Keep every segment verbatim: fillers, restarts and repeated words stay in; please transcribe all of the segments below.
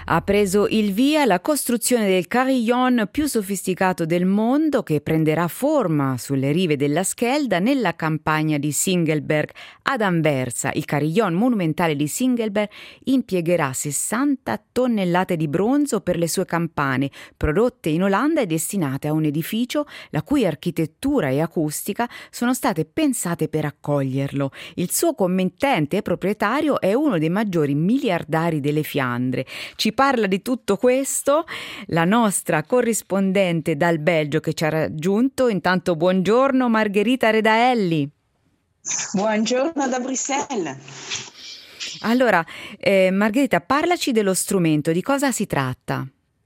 Ha preso il via la costruzione del carillon più sofisticato del mondo, che prenderà forma sulle rive della Schelda nella campagna di Singelberg ad Anversa. Il carillon monumentale di Singelberg impiegherà sessanta tonnellate di bronzo per le sue campane, prodotte in Olanda e destinate a un edificio la cui architettura e acustica sono state pensate per accoglierlo. Il suo committente e proprietario è uno dei maggiori miliardari delle Fiandre. Ci parla di tutto questo la nostra corrispondente dal Belgio che ci ha raggiunto. Intanto buongiorno Margherita Redaelli. Buongiorno da Bruxelles. Allora, eh, Margherita, parlaci dello strumento, di cosa si tratta?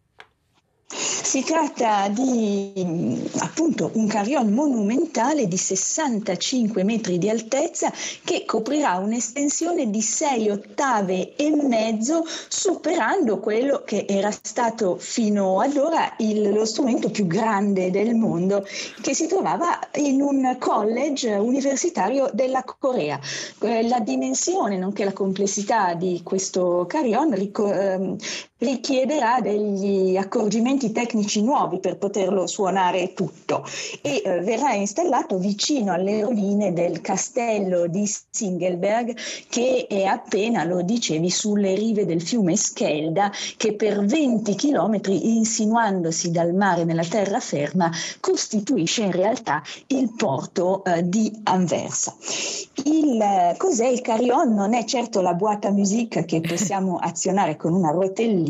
Si tratta di appunto un carillon monumentale di sessantacinque metri di altezza che coprirà un'estensione di sei ottave e mezzo, superando quello che era stato fino ad ora il, lo strumento più grande del mondo, che si trovava in un college universitario della Corea. La dimensione nonché la complessità di questo carillon ric- ehm, richiederà degli accorgimenti tecnici nuovi per poterlo suonare tutto e eh, verrà installato vicino alle rovine del castello di Singelberg, che è appena, lo dicevi, sulle rive del fiume Schelda, che per venti chilometri, insinuandosi dal mare nella terraferma, costituisce in realtà il porto eh, di Anversa. Il, eh, cos'è il carillon? Non è certo la boîte à musique che possiamo azionare con una rotellina,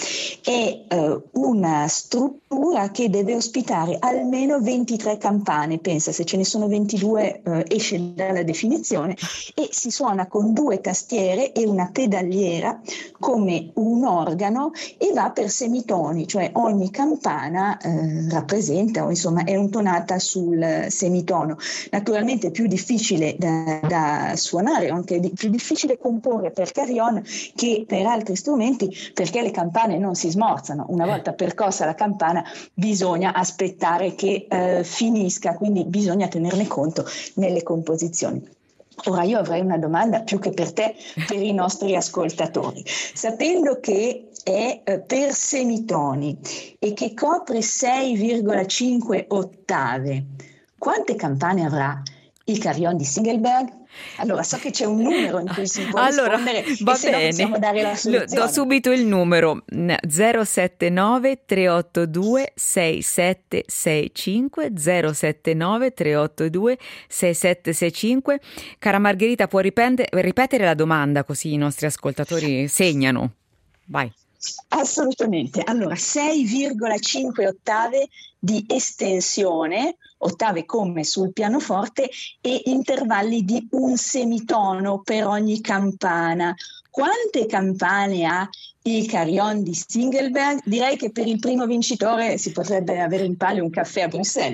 è eh, una struttura che deve ospitare almeno ventitré campane. Pensa, se ce ne sono ventidue eh, esce dalla definizione, e si suona con due tastiere e una pedaliera come un organo e va per semitoni, cioè ogni campana eh, rappresenta o insomma è intonata sul semitono. Naturalmente è più difficile da, da suonare, anche di, più difficile comporre per carillon che per altri strumenti, perché le campane non si smorzano. Una volta percossa la campana bisogna aspettare che eh, finisca, quindi bisogna tenerne conto nelle composizioni. Ora io avrei una domanda più che per te, per i nostri ascoltatori. Sapendo che è eh, per semitoni e che copre sei virgola cinque ottave, quante campane avrà il carillon di Singelberg? Allora, so che c'è un numero in cui si può allora, rispondere, va e se no bene. possiamo dare la soluzione. Do subito il numero zero sette nove tre otto due sei sette sei cinque zero sette nove tre otto due sei sette sei cinque. Cara Margherita, può ripende- ripetere la domanda così i nostri ascoltatori segnano? Vai. Assolutamente. Allora, sei virgola cinque ottave di estensione, ottave come sul pianoforte, e intervalli di un semitono per ogni campana. Quante campane ha il carillon di Singelberg? Direi che per il primo vincitore si potrebbe avere in palio un caffè a Bruxelles.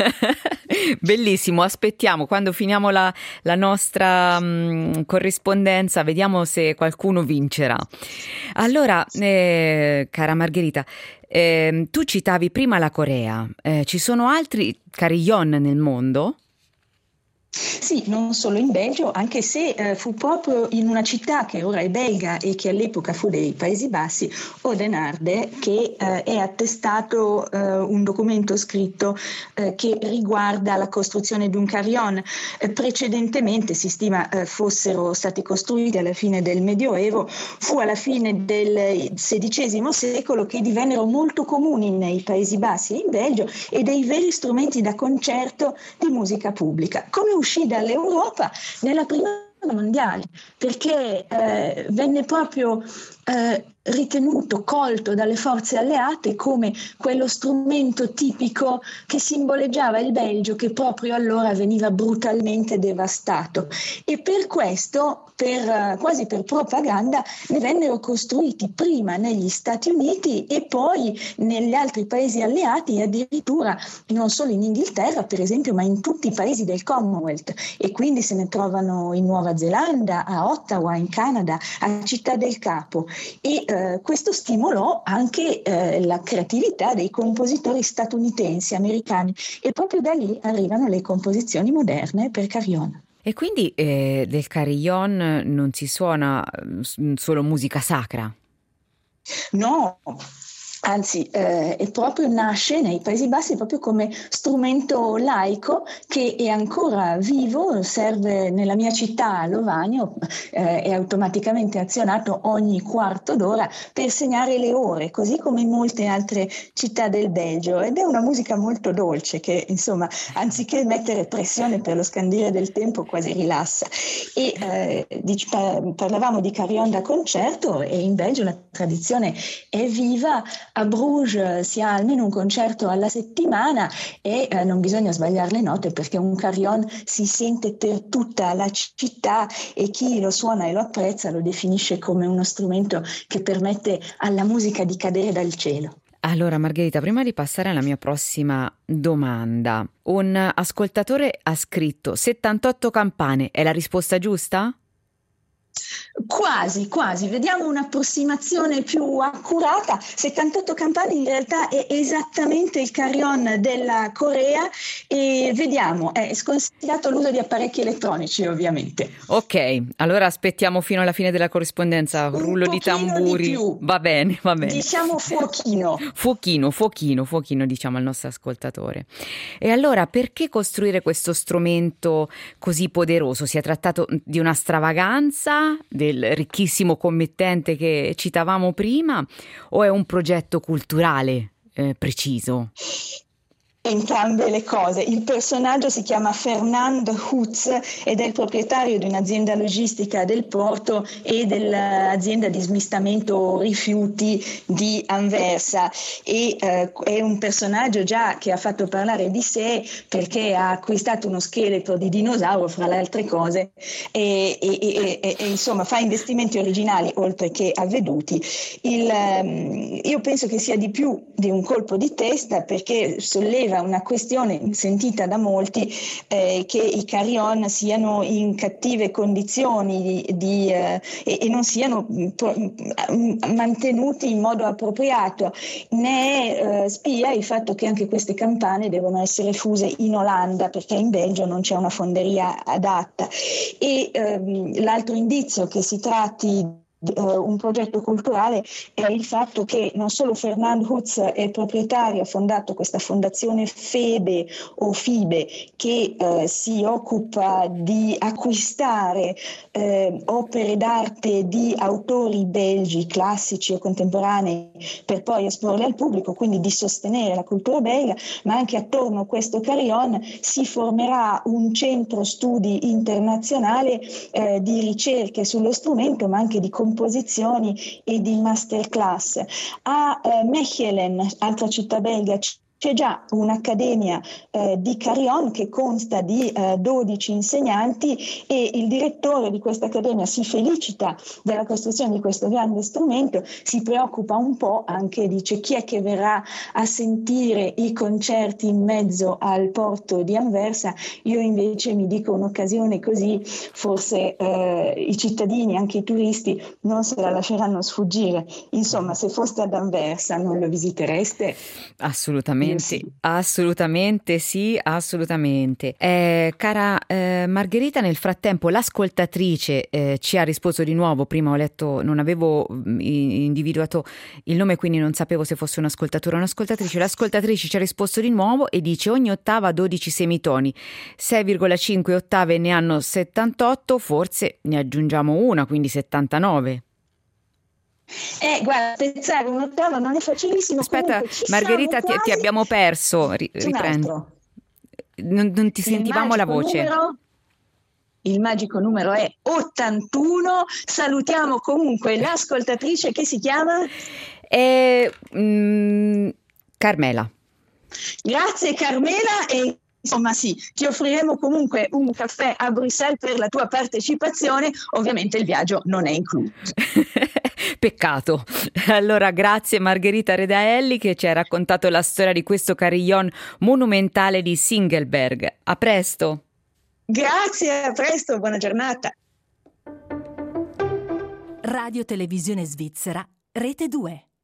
Bellissimo, aspettiamo quando finiamo la, la nostra mh, corrispondenza, vediamo se qualcuno vincerà. Allora, eh, cara Margherita, eh, tu citavi prima la Corea, eh, ci sono altri carillon nel mondo? Sì, non solo in Belgio, anche se eh, fu proprio in una città che ora è belga e che all'epoca fu dei Paesi Bassi, Oudenaarde, che eh, è attestato eh, un documento scritto eh, che riguarda la costruzione di un carillon. Eh, precedentemente si stima eh, fossero stati costruiti alla fine del Medioevo, fu alla fine del sedicesimo secolo che divennero molto comuni nei Paesi Bassi e in Belgio, e dei veri strumenti da concerto di musica pubblica. Come uscì dall'Europa nella prima guerra mondiale, perché eh, venne proprio eh, ritenuto, colto dalle forze alleate come quello strumento tipico che simboleggiava il Belgio, che proprio allora veniva brutalmente devastato, e per questo, per, quasi per propaganda, ne vennero costruiti prima negli Stati Uniti e poi negli altri paesi alleati, e addirittura non solo in Inghilterra per esempio, ma in tutti i paesi del Commonwealth, e quindi se ne trovano in Nuova Zelanda, a Ottawa, in Canada, a Città del Capo. E eh, questo stimolò anche eh, la creatività dei compositori statunitensi, americani, e proprio da lì arrivano le composizioni moderne per carillon. E quindi eh, del carillon non si suona solo musica sacra? No, anzi, eh, è proprio nasce nei Paesi Bassi proprio come strumento laico che è ancora vivo, serve nella mia città, a Lovanio, eh, è automaticamente azionato ogni quarto d'ora per segnare le ore, così come in molte altre città del Belgio, ed è una musica molto dolce che, insomma, anziché mettere pressione per lo scandire del tempo, quasi rilassa. E eh, dic- parlavamo di carillon da concerto, e in Belgio la tradizione è viva. A Bruges si ha almeno un concerto alla settimana e eh, non bisogna sbagliare le note, perché un carillon si sente per tutta la città, e chi lo suona e lo apprezza lo definisce come uno strumento che permette alla musica di cadere dal cielo. Allora Margherita, prima di passare alla mia prossima domanda, un ascoltatore ha scritto settantotto campane, è la risposta giusta? Quasi, quasi, vediamo un'approssimazione più accurata. settantotto campane in realtà è esattamente il carillon della Corea, e vediamo, è sconsigliato l'uso di apparecchi elettronici, ovviamente. Ok, allora aspettiamo fino alla fine della corrispondenza, Un rullo di pochino tamburi. di più. Va bene, va bene. Diciamo fuochino. Fuochino, fuochino, fuochino, diciamo al nostro ascoltatore. E allora, perché costruire questo strumento così poderoso? Si è trattato di una stravaganza del ricchissimo committente che citavamo prima, o è un progetto culturale eh, preciso? Entrambe le cose. Il personaggio si chiama Fernand Hutz ed è il proprietario di un'azienda logistica del porto e dell'azienda di smistamento rifiuti di Anversa, e eh, è un personaggio già che ha fatto parlare di sé, perché ha acquistato uno scheletro di dinosauro, fra le altre cose, e, e, e, e, e insomma fa investimenti originali oltre che avveduti. Il, um, io penso che sia di più di un colpo di testa, perché solleva una questione sentita da molti, eh, che i carillon siano in cattive condizioni di, di, eh, e, e non siano pro, mantenuti in modo appropriato. Ne è eh, spia il fatto che anche queste campane devono essere fuse in Olanda, perché in Belgio non c'è una fonderia adatta. E ehm, l'altro indizio che si tratti un progetto culturale è il fatto che non solo Fernand Hutz è proprietario, ha fondato questa fondazione Febe o Fibe, che eh, si occupa di acquistare eh, opere d'arte di autori belgi classici o contemporanei per poi esporle al pubblico, quindi di sostenere la cultura belga, ma anche attorno a questo carillon si formerà un centro studi internazionale eh, di ricerche sullo strumento, ma anche di composizioni e di masterclass. A eh, Mechelen, altra città belga, c'è già un'accademia eh, di carillon che consta di eh, dodici insegnanti, e il direttore di questa accademia si felicita della costruzione di questo grande strumento, si preoccupa un po', anche dice chi è che verrà a sentire i concerti in mezzo al porto di Anversa. Io invece mi dico, un'occasione così forse eh, i cittadini, anche i turisti, non se la lasceranno sfuggire. Insomma, se foste ad Anversa non lo visitereste? Assolutamente. Sì. Assolutamente sì, assolutamente. Eh, cara eh, Margherita, nel frattempo l'ascoltatrice eh, ci ha risposto di nuovo. Prima ho letto, non avevo mh, individuato il nome, quindi non sapevo se fosse un ascoltatore o un'ascoltatrice. L'ascoltatrice ci ha risposto di nuovo e dice: ogni ottava ha dodici semitoni, sei virgola cinque ottave ne hanno settantotto, forse ne aggiungiamo una, quindi settantanove. Eh, guarda, spezzare un ottavo non è facilissimo. Aspetta, Comunque, ci Margherita, ti, siamo ti quasi. abbiamo perso. Ri- C'è un riprendi. altro. Non, non ti Il sentivamo la magico voce. numero, il magico numero è ottantuno. Salutiamo comunque l'ascoltatrice che si chiama E, mm, Carmela. Grazie Carmela, e insomma sì, ti offriremo comunque un caffè a Bruxelles per la tua partecipazione. Ovviamente il viaggio non è incluso. Peccato. Allora, grazie Margherita Redaelli che ci ha raccontato la storia di questo carillon monumentale di Singelberg. A presto. Grazie, a presto, buona giornata. Radio Televisione Svizzera, Rete due.